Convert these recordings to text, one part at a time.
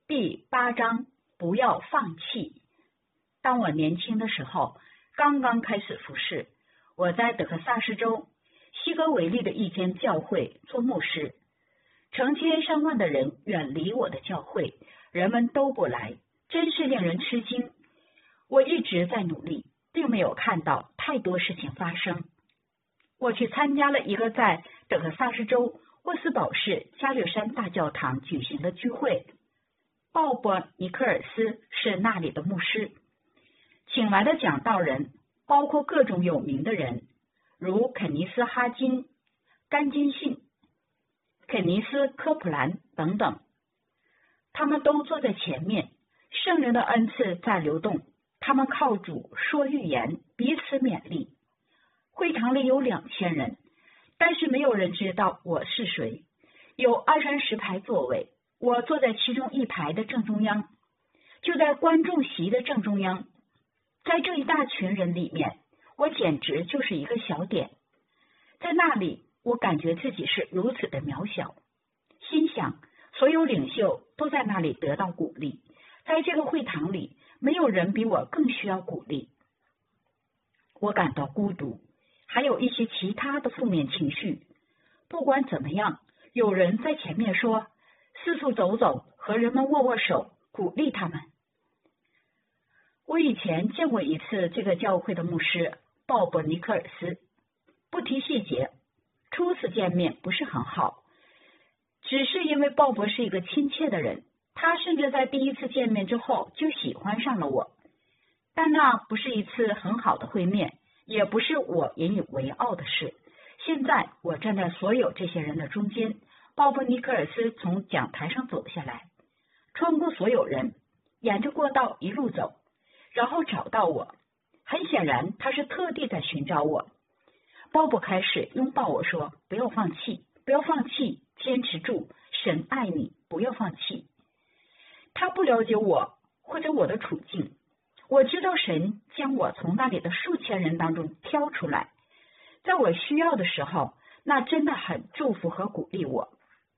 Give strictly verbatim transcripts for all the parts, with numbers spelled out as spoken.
第八章，不要放弃。当我年轻的时候，刚刚开始服侍，我在德克萨斯州西格维利的一间教会做牧师，成千上万的人远离我的教会，人们都不来，真是令人吃惊。我一直在努力，并没有看到太多事情发生。我去参加了一个在德克萨斯州沃斯堡市加略山大教堂举行的聚会，鲍勃·尼克尔斯是那里的牧师，请来的讲道人包括各种有名的人，如肯尼斯·哈金、甘金信、肯尼斯·科普兰等等。他们都坐在前面，圣灵的恩赐在流动，他们靠主说预言，彼此勉励。会堂里有两千人，但是没有人知道我是谁。有二三十排座位，我坐在其中一排的正中央，就在观众席的正中央。在这一大群人里面，我简直就是一个小点。在那里，我感觉自己是如此的渺小，心想所有领袖都在那里得到鼓励，在这个会堂里，没有人比我更需要鼓励。我感到孤独，还有一些其他的负面情绪。不管怎么样，有人在前面说，四处走走，和人们握握手，鼓励他们。我以前见过一次这个教会的牧师鲍勃·尼克尔斯，不提细节，初次见面不是很好，只是因为鲍勃是一个亲切的人，他甚至在第一次见面之后就喜欢上了我。但那不是一次很好的会面，也不是我引以为傲的事。现在我站在所有这些人的中间，鲍勃·尼克尔斯从讲台上走下来，穿过所有人，沿着过道一路走，然后找到我。很显然他是特地在寻找我。鲍勃开始拥抱我说，不要放弃，不要放弃，坚持住，神爱你，不要放弃。他不了解我或者我的处境，我知道神将我从那里的数千人当中挑出来，在我需要的时候，那真的很祝福和鼓励我。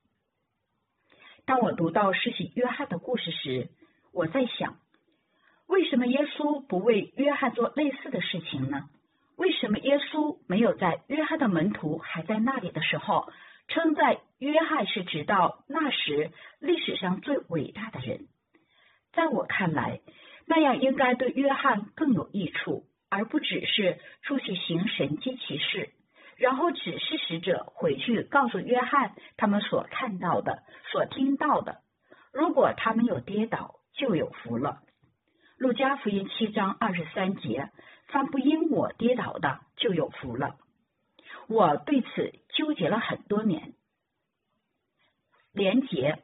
当我读到施洗约翰的故事时，我在想，为什么耶稣不为约翰做类似的事情呢？为什么耶稣没有在约翰的门徒还在那里的时候，称赞约翰是直到那时历史上最伟大的人？在我看来，那样应该对约翰更有益处，而不只是出去行神迹奇事，然后指示使者回去告诉约翰他们所看到的、所听到的。如果他们有跌倒，就有福了。路加福音七章二十三节，凡不因我跌倒的，就有福了。我对此纠结了很多年。连结。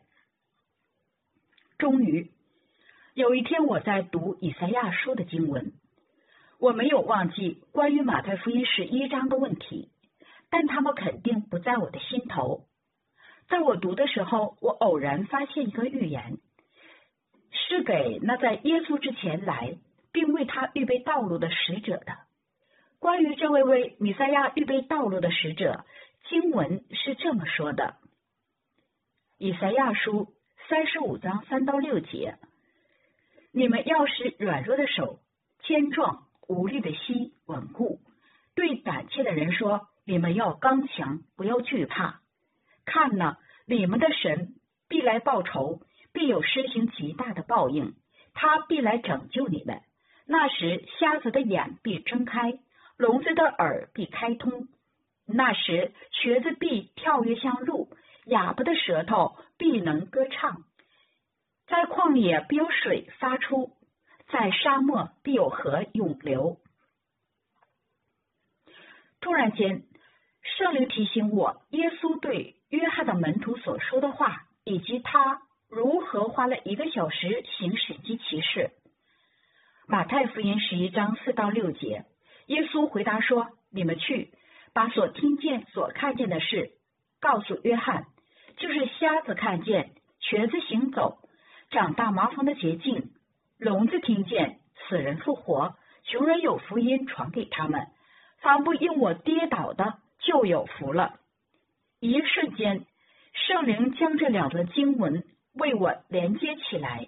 终于有一天，我在读以赛亚书的经文，我没有忘记关于马太福音十一章的问题，但他们肯定不在我的心头。在我读的时候，我偶然发现一个预言，是给那在耶稣之前来并为他预备道路的使者的。关于这位为弥赛亚预备道路的使者，经文是这么说的：以赛亚书三十五章三到六节，你们要使软弱的手坚壮，无力的膝稳固，对胆怯的人说，你们要刚强，不要惧怕。看哪，你们的神必来报仇，必有施行极大的报应，他必来拯救你们。那时瞎子的眼必睁开，聋子的耳必开通，那时瘸子必跳跃像鹿，哑巴的舌头必能歌唱。在旷野必有水发出，在沙漠必有河涌流。突然间，圣灵提醒我，耶稣对约翰的门徒所说的话，以及他如何花了一个小时行神迹奇事。马太福音十一章四到六节，耶稣回答说，你们去，把所听见所看见的事告诉约翰，就是瞎子看见，瘸子行走，长大麻风的洁净，聋子听见，死人复活，穷人有福音传给他们，凡不因我跌倒的，就有福了。一瞬间，圣灵将这两段经文为我连接起来。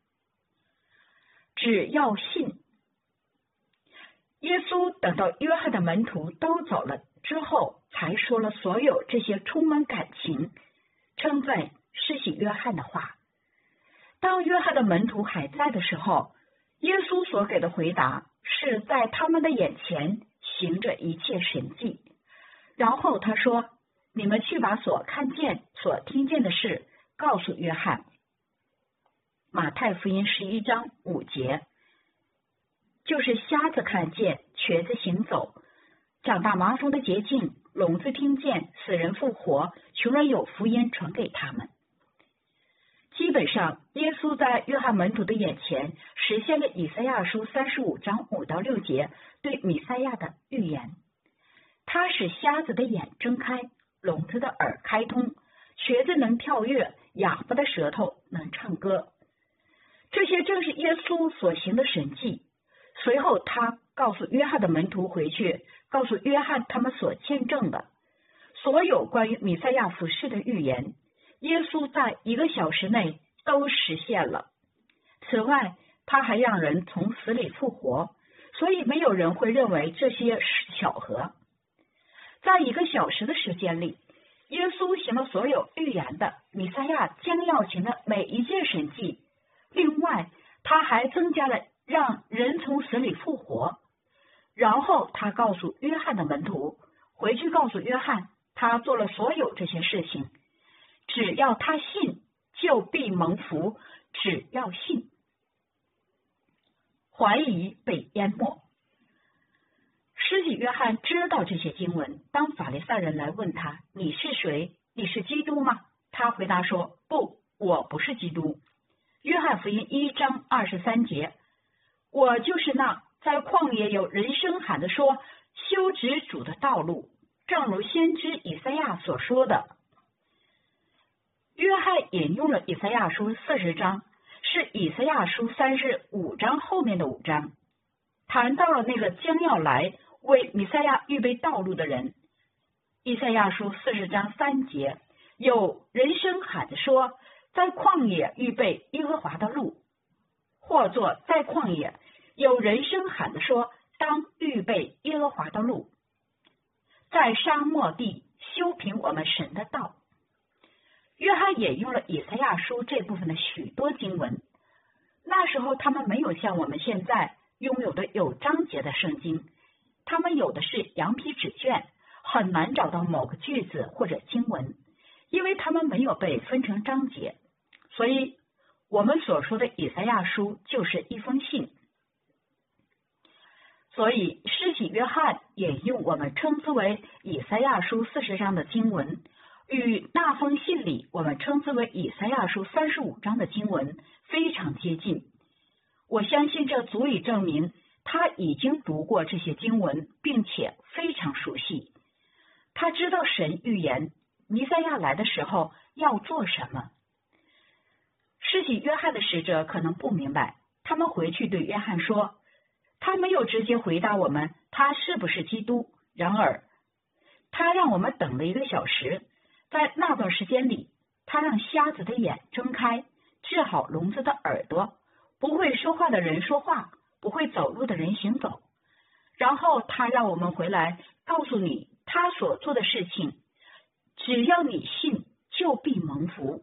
只要信。耶稣等到约翰的门徒都走了之后，才说了所有这些充满感情、称赞施洗约翰的话。当约翰的门徒还在的时候，耶稣所给的回答是在他们的眼前行着一切神迹。然后他说：你们去把所看见、所听见的事告诉约翰。马太福音十一章五节，就是瞎子看见，瘸子行走，长大麻风的洁净，聋子听见，死人复活，穷人有福音传给他们。基本上，耶稣在约翰门徒的眼前实现了以赛亚书三十五章五到六节对弥赛亚的预言。他使瞎子的眼睁开，聋子的耳开通，瘸子能跳跃，哑巴的舌头能唱歌。这些正是耶稣所行的神迹。随后他告诉约翰的门徒回去，告诉约翰他们所见证的所有关于弥赛亚服事的预言，耶稣在一个小时内都实现了。此外，他还让人从死里复活，所以没有人会认为这些是巧合。在一个小时的时间里，耶稣行了所有预言的弥赛亚将要行的每一件神迹。另外，他还增加了让人从死里复活。然后他告诉约翰的门徒，回去告诉约翰，他做了所有这些事情。只要他信，就必蒙福。只要信。怀疑被淹没。施洗约翰知道这些经文。当法利赛人来问他，你是谁？你是基督吗？他回答说，不，我不是基督。约翰福音一章二十三节，我就是那在旷野有人声喊的说，修直主的道路，正如先知以赛亚所说的。约翰引用了以赛亚书四十章，是以赛亚书三十五章后面的五章，谈到了那个将要来为弥赛亚预备道路的人。以赛亚书四十章三节，有人声喊着说，在旷野预备耶和华的路，或作在旷野，有人声喊着说，当预备耶和华的路，在沙漠地修平我们神的道。约翰引用了以赛亚书这部分的许多经文。那时候他们没有像我们现在拥有的有章节的圣经，他们有的是羊皮纸卷，很难找到某个句子或者经文，因为他们没有被分成章节。所以我们所说的以赛亚书就是一封信。所以施洗约翰引用我们称之为以赛亚书四十章的经文，与那封信里我们称之为以赛亚书三十五章的经文非常接近。我相信这足以证明他已经读过这些经文，并且非常熟悉。他知道神预言弥赛亚来的时候要做什么。施洗约翰的使者可能不明白，他们回去对约翰说，他没有直接回答我们他是不是基督，然而他让我们等了一个小时。在那段时间里，他让瞎子的眼睁开，治好聋子的耳朵，不会说话的人说话，不会走路的人行走。然后他让我们回来告诉你他所做的事情，只要你信，就必蒙福。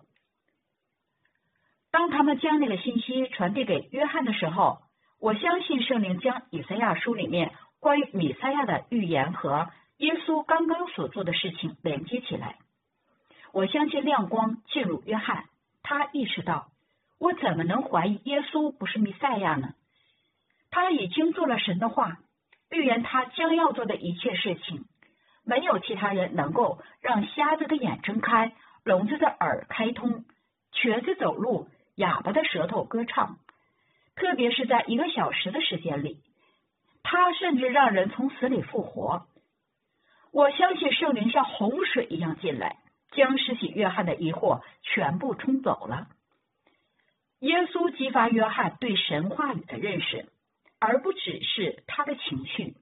当他们将那个信息传递给约翰的时候，我相信圣灵将以赛亚书里面关于弥赛亚的预言和耶稣刚刚所做的事情连接起来。我相信亮光进入约翰，他意识到，我怎么能怀疑耶稣不是弥赛亚呢？他已经做了神的话，预言他将要做的一切事情。没有其他人能够让瞎子的眼睁开，聋子的耳开通，瘸子走路，哑巴的舌头歌唱。特别是在一个小时的时间里，他甚至让人从死里复活。我相信圣灵像洪水一样进来，将施洗约翰的疑惑全部冲走了。耶稣激发约翰对神话语的认识，而不只是他的情绪。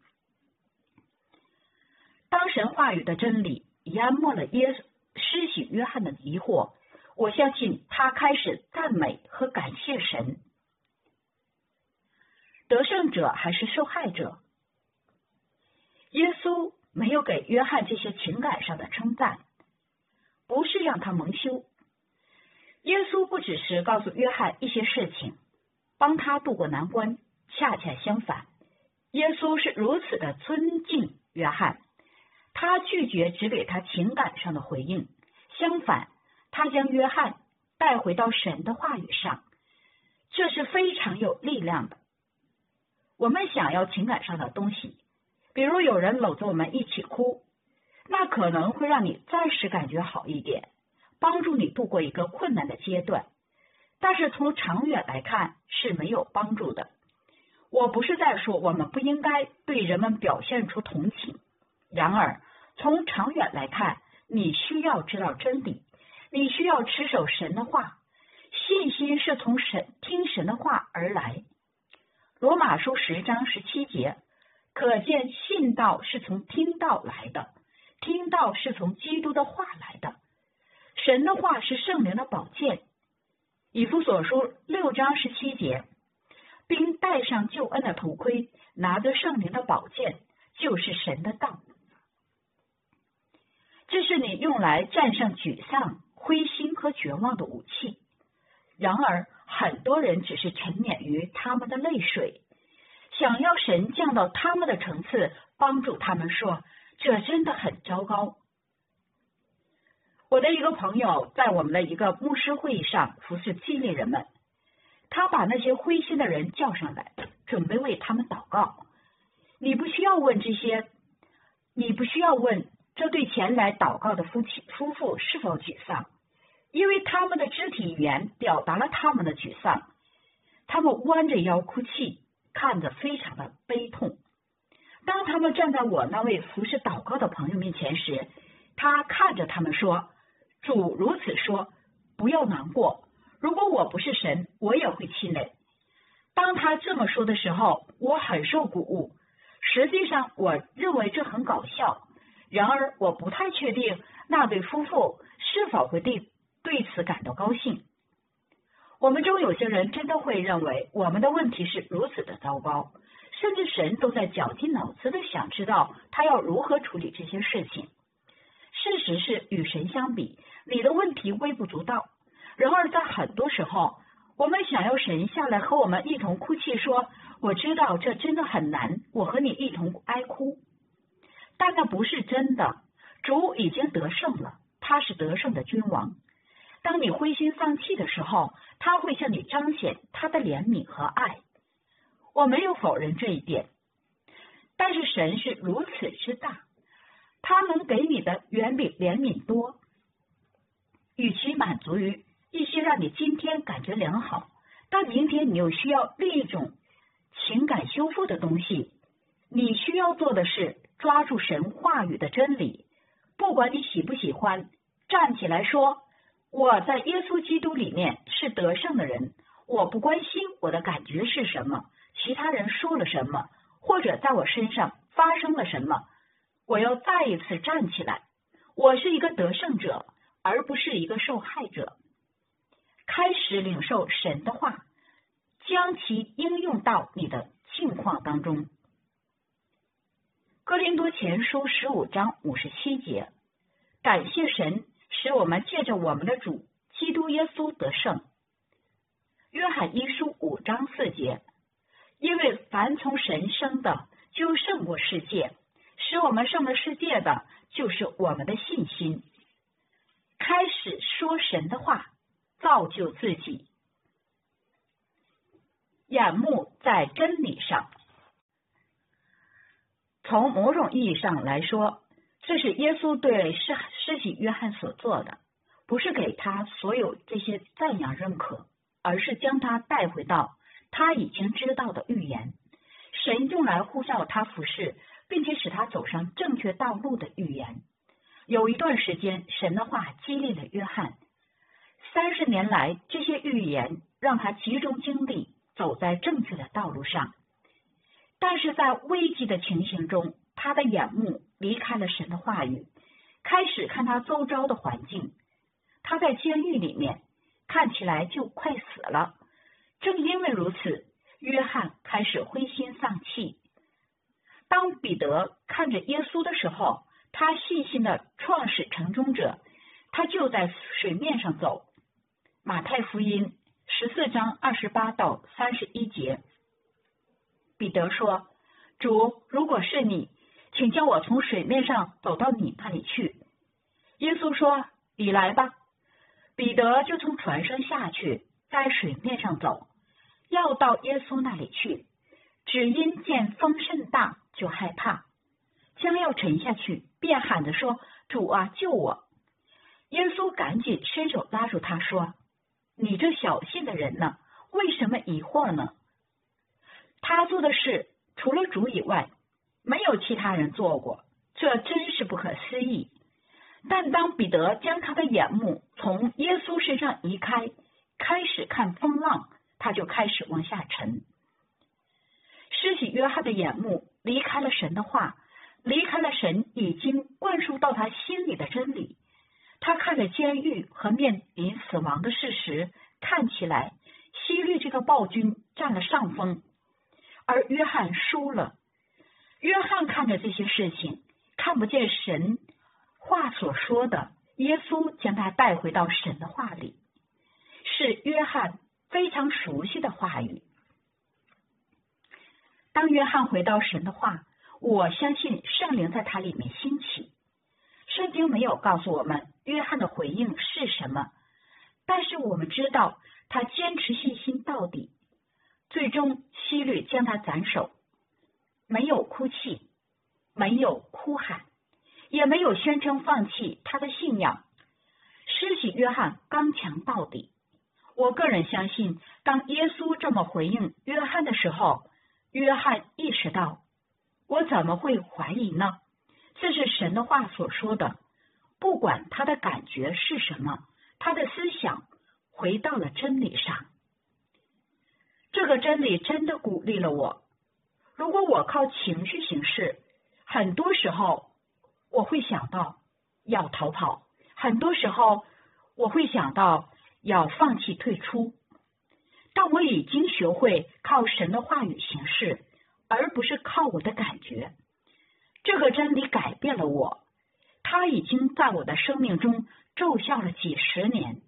当神话语的真理淹没了耶施洗约翰的疑惑， 我相信他开始赞美和感谢神。得胜者还是受害者？耶稣没有给约翰这些情感上的称赞，不是让他蒙羞。耶稣不只是告诉约翰一些事情，帮他渡过难关，恰恰相反，耶稣是如此的尊敬约翰，他拒绝只给他情感上的回应，相反，他将约翰带回到神的话语上，这是非常有力量的。我们想要情感上的东西，比如有人搂着我们一起哭，那可能会让你暂时感觉好一点，帮助你度过一个困难的阶段，但是从长远来看是没有帮助的。我不是在说我们不应该对人们表现出同情，然而从长远来看，你需要知道真理，你需要持守神的话，信心是从神听神的话而来。罗马书十章十七节，可见信道是从听道来的，听道是从基督的话来的。神的话是圣灵的宝剑。以弗所书六章十七节，并戴上救恩的头盔，拿着圣灵的宝剑，就是神的道。这是你用来战胜沮丧、灰心和绝望的武器。然而很多人只是沉湎于他们的泪水，想要神降到他们的层次，帮助他们说，这真的很糟糕。我的一个朋友在我们的一个牧师会议上服侍激励人们，他把那些灰心的人叫上来，准备为他们祷告。你不需要问这些，你不需要问这对前来祷告的夫妻夫妇是否沮丧，因为他们的肢体语言表达了他们的沮丧。他们弯着腰哭泣，看着非常的悲痛。当他们站在我那位服侍祷告的朋友面前时，他看着他们说，主如此说，不要难过，如果我不是神，我也会气馁。当他这么说的时候，我很受鼓舞。实际上我认为这很搞笑，然而我不太确定那对夫妇是否会对对此感到高兴。我们中有些人真的会认为我们的问题是如此的糟糕，甚至神都在绞尽脑汁的想知道他要如何处理这些事情。事实是，与神相比，你的问题微不足道。然而在很多时候，我们想要神下来和我们一同哭泣，说，我知道这真的很难，我和你一同哀哭。但那不是真的，主已经得胜了，他是得胜的君王。当你灰心丧气的时候，他会向你彰显他的怜悯和爱。我没有否认这一点，但是神是如此之大，他能给你的远比怜悯多。与其满足于一些让你今天感觉良好，但明天你又需要另一种情感修复的东西，你需要做的是抓住神话语的真理。不管你喜不喜欢，站起来说，我在耶稣基督里面是得胜的人，我不关心我的感觉是什么，其他人说了什么，或者在我身上发生了什么，我要再一次站起来，我是一个得胜者，而不是一个受害者。开始领受神的话，将其应用到你的境况当中。哥林多前书十五章五十七节，感谢神使我们借着我们的主基督耶稣得胜。约翰一书五章四节，因为凡从神生的就胜过世界，使我们胜了世界的就是我们的信心。开始说神的话，造就自己。眼目在真理上。从某种意义上来说，这是耶稣对施施洗约翰所做的，不是给他所有这些赞扬认可，而是将他带回到他已经知道的预言，神用来呼召他服侍，并且使他走上正确道路的预言。有一段时间，神的话激励了约翰，三十年来，这些预言让他集中精力走在正确的道路上。但是在危机的情形中，他的眼目离开了神的话语，开始看他周遭的环境。 他在监狱里面，看起来就快死了。正因为如此，约翰开始灰心丧气。当彼得看着耶稣的时候，他细心的创始成终者，他就在水面上走。马太福音十四章二十八到三十一节，彼得说：主，如果是你，请叫我从水面上走到你那里去。耶稣说：你来吧。彼得就从船上下去，在水面上走，要到耶稣那里去，只因见风甚大，就害怕，将要沉下去，便喊着说：主啊，救我！耶稣赶紧伸手拉住他说：你这小信的人呢，为什么疑惑呢？他做的事除了主以外，没有其他人做过，这真是不可思议。但当彼得将他的眼目从耶稣身上移开，开始看风浪，他就开始往下沉。施洗约翰的眼目离开了神的话，离开了神已经灌输到他心里的真理。他看着监狱和面临死亡的事实，看起来希律这个暴君占了上风，而约翰输了。约翰看着这些事情，看不见神话所说的，耶稣将他带回到神的话里，是约翰非常熟悉的话语。当约翰回到神的话，我相信圣灵在他里面兴起。圣经没有告诉我们约翰的回应是什么，但是我们知道他坚持信心到底，最终希律将他斩首，没有哭泣，没有哭喊，也没有宣称放弃他的信仰。施洗约翰刚强到底。我个人相信，当耶稣这么回应约翰的时候，约翰意识到，我怎么会怀疑呢？这是神的话所说的，不管他的感觉是什么，他的思想回到了真理上。这个真理真的鼓励了我。如果我靠情绪行事，很多时候我会想到要逃跑，很多时候我会想到要放弃退出。但我已经学会靠神的话语行事，而不是靠我的感觉。这个真理改变了我，它已经在我的生命中奏效了几十年。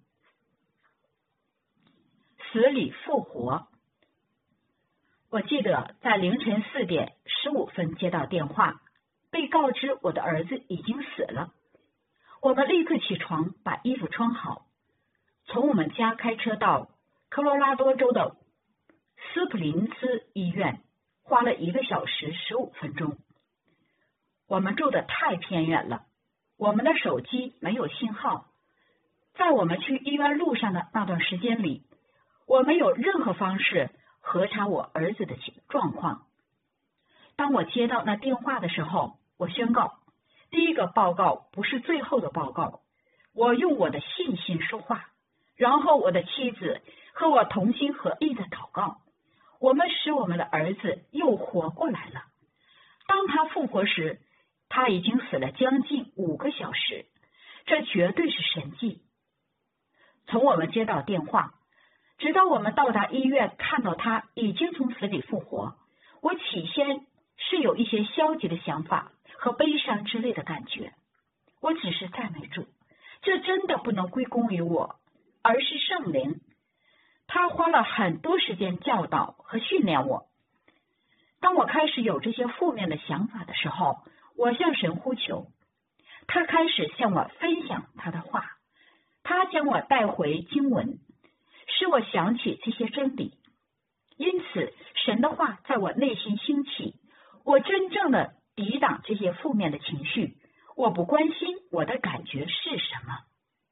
死里复活。我记得在凌晨四点十五分接到电话，被告知我的儿子已经死了。我们立刻起床，把衣服穿好，从我们家开车到科罗拉多州的斯普林斯医院，花了一个小时十五分钟。我们住得太偏远了，我们的手机没有信号。在我们去医院路上的那段时间里，我没有任何方式核查我儿子的状况。当我接到那电话的时候，我宣告，第一个报告不是最后的报告，我用我的信心说话。然后我的妻子和我同心合意的祷告，我们使我们的儿子又活过来了。当他复活时，他已经死了将近五个小时，这绝对是神迹。从我们接到电话，直到我们到达医院看到他已经从死里复活，我起先是有一些消极的想法和悲伤之类的感觉。我只是赞美主，这真的不能归功于我，而是圣灵。他花了很多时间教导和训练我。当我开始有这些负面的想法的时候，我向神呼求，他开始向我分享他的话，他将我带回经文，使我想起这些真理。因此神的话在我内心兴起，我真正的抵挡这些负面的情绪，我不关心我的感觉是什么。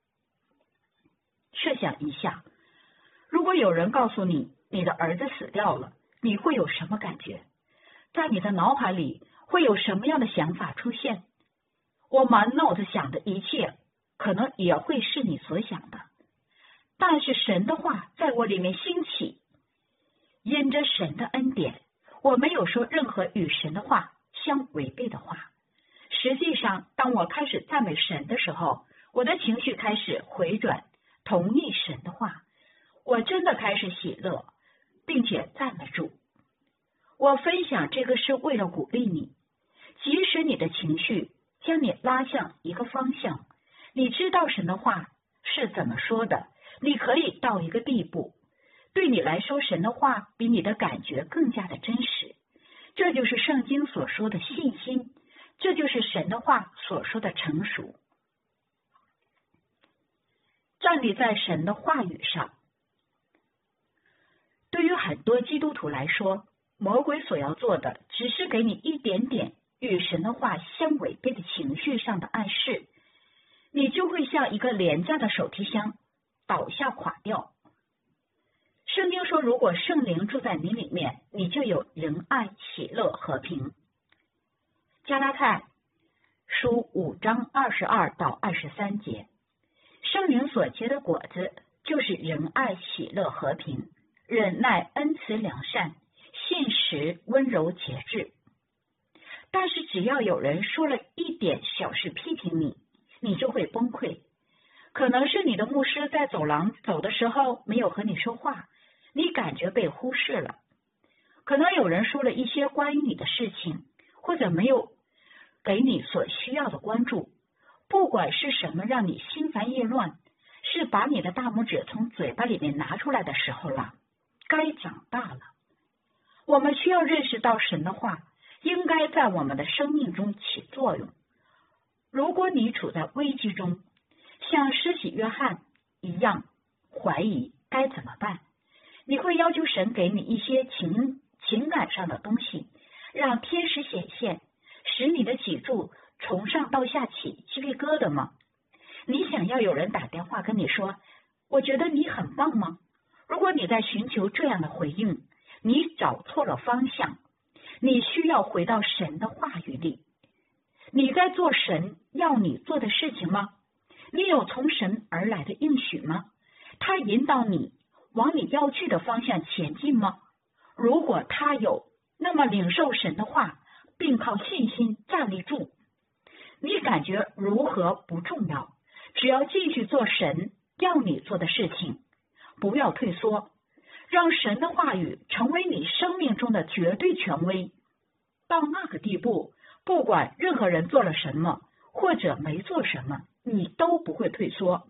设想一下，如果有人告诉你你的儿子死掉了，你会有什么感觉？在你的脑海里会有什么样的想法出现？我满脑子想的一切可能也会是你所想的，但是神的话在我里面兴起，因着神的恩典，我没有说任何与神的话相违背的话。实际上当我开始赞美神的时候， 我的情绪开始回转，同意神的话，我真的开始喜乐，并且赞美主。我分享这个是为了鼓励你，即使你的情绪将你拉向一个方向，你知道神的话是怎么说的，你可以到一个地步，对你来说神的话比你的感觉更加的真实。这就是圣经所说的信心，这就是神的话所说的成熟。站立在神的话语上。对于很多基督徒来说，魔鬼所要做的只是给你一点点与神的话相违背的情绪上的暗示，你就会像一个廉价的手提箱倒下垮掉。圣经说，如果圣灵住在你里面，你就有仁爱、喜乐、和平。加拉太书五章二十二到二十三节，圣灵所结的果子就是仁爱、喜乐、和平、忍耐、恩慈、良善、信实、温柔、节制。但是只要有人说了一点小事批评你，你就会崩溃。可能是你的牧师在走廊走的时候没有和你说话，你感觉被忽视了。可能有人说了一些关于你的事情，或者没有给你所需要的关注。不管是什么让你心烦意乱，是把你的大拇指从嘴巴里面拿出来的时候了，该长大了。我们需要认识到神的话应该在我们的生命中起作用。如果你处在危机中，像施洗约翰一样怀疑该怎么办，你会要求神给你一些情情感上的东西，让天使显现，使你的脊柱从上到下起鸡皮疙瘩吗？你想要有人打电话跟你说，我觉得你很棒吗？如果你在寻求这样的回应，你找错了方向。你需要回到神的话语里。你在做神要你做的事情吗？你有从神而来的应许吗？他引导你往你要去的方向前进吗？如果他有，那么领受神的话，并靠信心站立住。你感觉如何不重要，只要继续做神要你做的事情，不要退缩，让神的话语成为你生命中的绝对权威。到那个地步，不管任何人做了什么或者没做什么，你都不会退缩。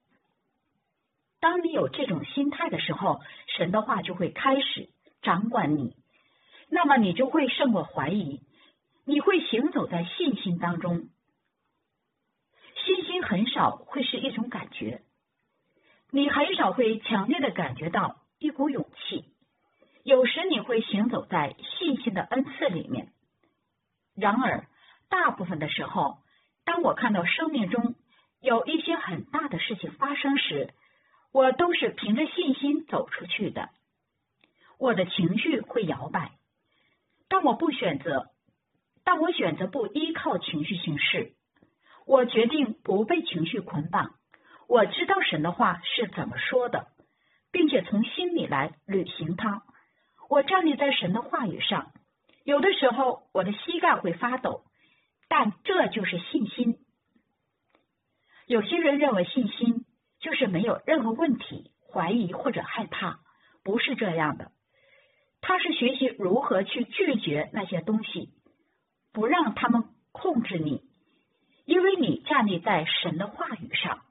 当你有这种心态的时候，神的话就会开始掌管你，那么你就会胜过怀疑，你会行走在信心当中。信心很少会是一种感觉，你很少会强烈的感觉到一股勇气，有时你会行走在信心的恩赐里面。然而大部分的时候，当我看到生命中有一些很大的事情发生时，我都是凭着信心走出去的。我的情绪会摇摆，但我不选择但我选择不依靠情绪行事。我决定不被情绪捆绑。我知道神的话是怎么说的，并且从心里来履行它。我站立在神的话语上，有的时候我的膝盖会发抖，但这就是信心。有些人认为信心就是没有任何问题、怀疑或者害怕，不是这样的。他是学习如何去拒绝那些东西，不让他们控制你，因为你站立在神的话语上。